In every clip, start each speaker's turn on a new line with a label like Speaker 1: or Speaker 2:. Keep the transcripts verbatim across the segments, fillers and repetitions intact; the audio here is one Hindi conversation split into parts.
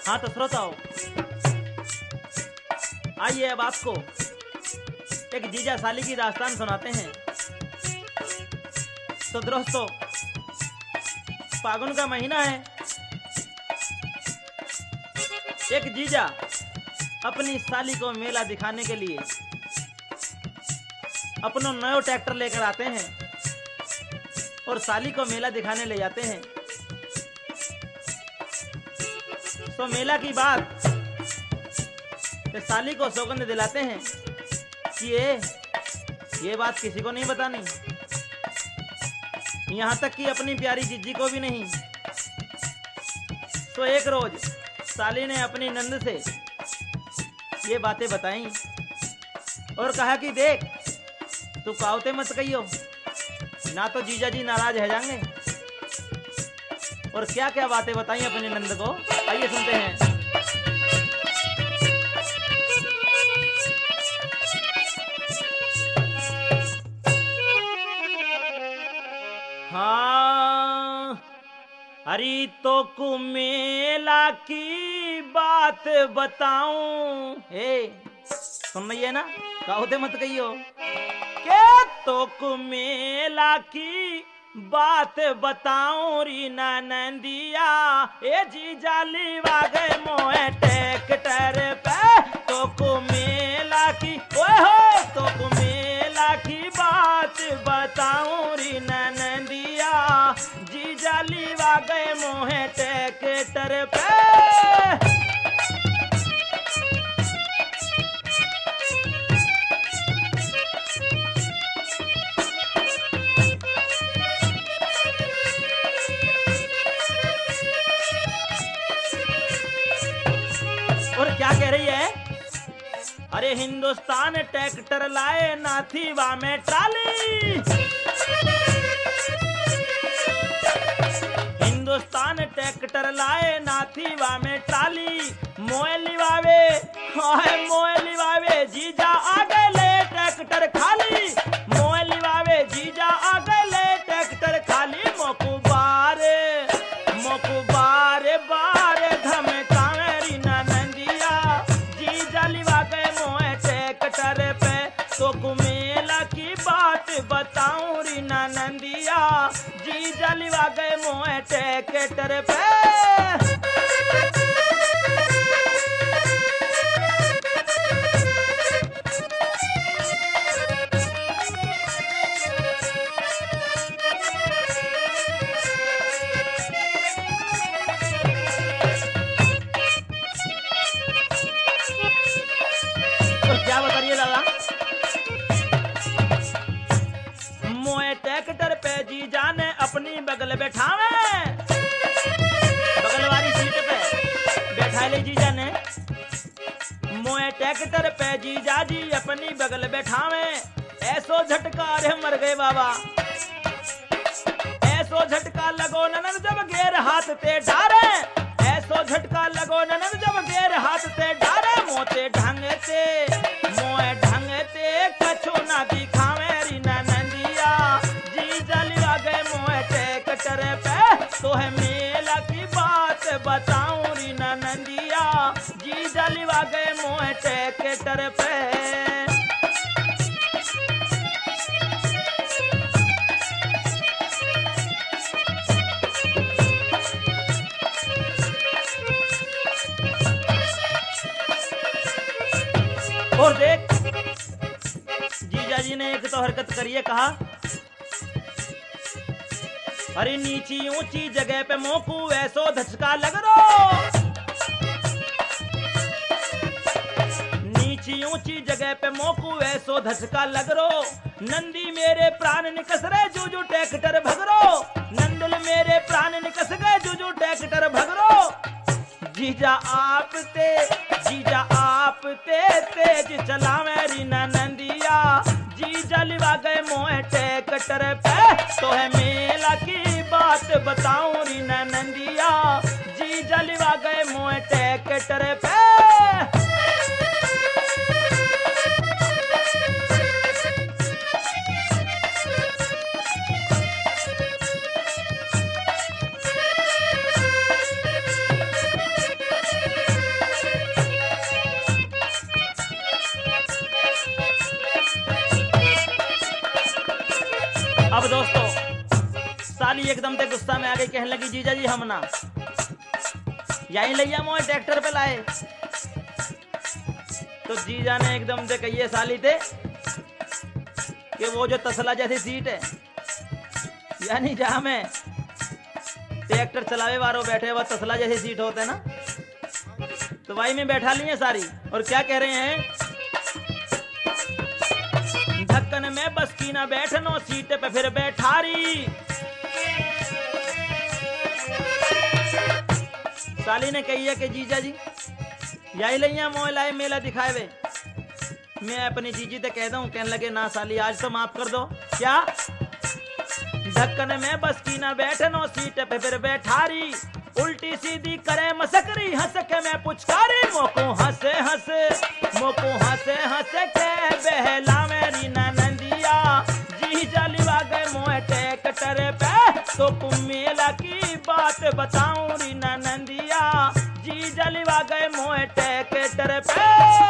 Speaker 1: हाँ तो श्रोताओं, आइए अब आपको एक जीजा साली की दास्तान सुनाते हैं। तो दोस्तों, फागुन का महीना है। एक जीजा अपनी साली को मेला दिखाने के लिए अपना नया ट्रैक्टर लेकर आते हैं और साली को मेला दिखाने ले जाते हैं। तो मेला की बात तो साली को सौगंध दिलाते हैं कि ये ये बात किसी को नहीं बतानी, यहाँ तक कि अपनी प्यारी जीजी को भी नहीं। तो एक रोज साली ने अपनी नंद से ये बातें बताई और कहा कि देख, तू कावते मत कहियो, ना तो जीजा जी नाराज हो जाएंगे। और क्या क्या बातें बताई अपने नंद को, आइए सुनते हैं। हाँ, अरे तो कुमेला की बात बताऊं, हे सुन रही है ना, कावते मत कहियो। के तो कुमेला की बात बताऊं री नंदिया, ए जी जाली वागे मोए ट्रैक्टर पे, तो कुमेला की ओए हो, तो कुमेला की बात बताऊं री नंदिया, जी जाली वागे मोए ट्रैक्टर पे। और क्या कह रही है, अरे हिंदुस्तान ट्रैक्टर लाए नाथीवा में ट्राली, हिंदुस्तान ट्रैक्टर लाए नाथीवा में ट्राली, मोए लिवावे हाय मोए लिवावे जीजा आगे ले ट्रैक्टर खाली, मोए लिवावे जीजा आगे ले ट्रैक्टर खाली, मोकू बारे मोकू बारे बारे धमकावेरी नंदिया, जीजा लिवा गए मोए ट्रैक्टर पे, तो कुमेला की बात बताऊं री नंदिया, जीजा लिवा गए मोए ट्रैक्टर पे। क्या बता रही है दादा, मोए ट्रैक्टर पे जीजा ने अपनी बगल बैठावे, बगल वाली सीट पे बैठा ले जीजा ने, मोए ट्रैक्टर पे जीजा जी अपनी बगल बैठावे, ऐसो झटका रे मर गए बाबा, ऐसो झटका लगो ननद जब गेर हाथ ते डारे, ऐसो झटका लगो ननद जब गेर हाथ ते डारे, मोते ढंगते मोए ढंगते कछु ना दिखावे री नंदिया, जी जलवा गए मोए ट्रैक्टर पे, तो है मेला की बात बताऊं री नंदिया, जी जलवा गए मोए ट्रैक्टर पे। और देख, जीजा जी ने एक तो हरकत करिए, कहा अरे नीची ऊंची जगह पे मोकू ऐसो धचका लग रो, नीची ऊंची जगह पे मोकू ऐसो धचका लग रो, नंदी मेरे प्राण निकस रे जूजू ट्रैक्टर भगरो, नंदुल मेरे प्राण निकस गए जूजू ट्रैक्टर भगरो, जीजा आप ते जीजा आप ते तेज चलावे री नंदिया, जीजा लिवा गए मोए ट्रैक्टर पे, तो है मेला की बात बताऊं री नंदिया, जीजा लिवा गए मोए ट्रैक्टर पे। साली एकदम से गुस्सा में आ गई, कहने लगी जीजा जी हम ना यहीं लिया मोए ट्रैक्टर पे लाए। तो जीजा ने एकदम से कहिए साली थे कि वो जो तसला जैसी सीट है यानी जहां में ट्रैक्टर चलावे वालों बैठे हुआ तसला जैसी सीट होते ना, तो वही में बैठा लिए सारी। और क्या कह रहे हैं, ढक्कन में बस की ना बैठनो सीट पे फिर बैठारी। साली ने कही है कि जीजा जी यही लिया मोह लाए मेला दिखाए वे। मैं अपनी जीजी से कह दूं, कहने लगे ना साली आज तो माफ कर दो। क्या ढक्कन में बस की ना बैठनो सीट पे फिर बैठारी, उल्टी सीधी करे मसकरी हंस के मैं पुचकारी। मोको हंसे हंसे मोको हंसे हंसे के बहला मेरी ननदिया, जी जलवा गए मोह ट्रैक्टर पे तो मेला की बात बताऊं री ननदिया, जी जलवा गए मोह ट्रैक्टर पे।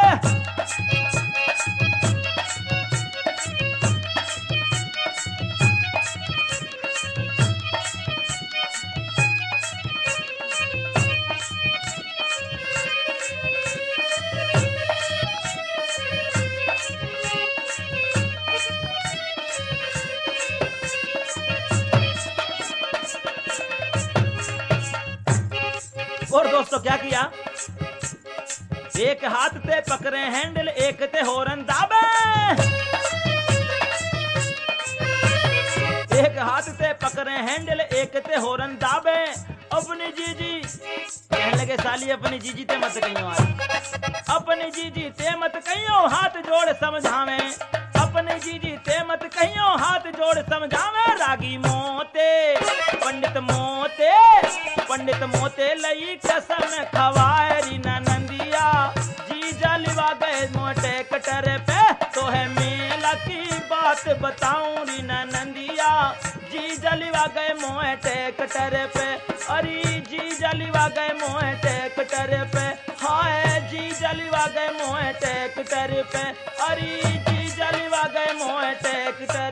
Speaker 1: और दोस्तों क्या किया, एक हाथ ते पकड़े हैंडल एक ते हॉर्न दाबे, एक हाथ ते पकड़े हैंडल एक ते हॉर्न दाबे। अपनी जीजी कहने लगे साली अपनी जीजी ते मत कहियो आज, अपनी जीजी ते मत कहियो हाथ जोड़ समझावे, अपनी जीजी ते मत कहियो हाथ जोड़ समझावे। रागी मोते पंडित मोते पंडित मोते लई कसम खवाए री ननदिया, जी जलवा गए मोटे कटर पे तो है मेला की बात बताऊं री ननदिया, जी जलवा गए मोटे कटर पे। अरे जी जलवा गए मोटे कटर पे, हाय जी जलवा गए मोटे कटर पे, अरे जी जलवा गए मोटे कटर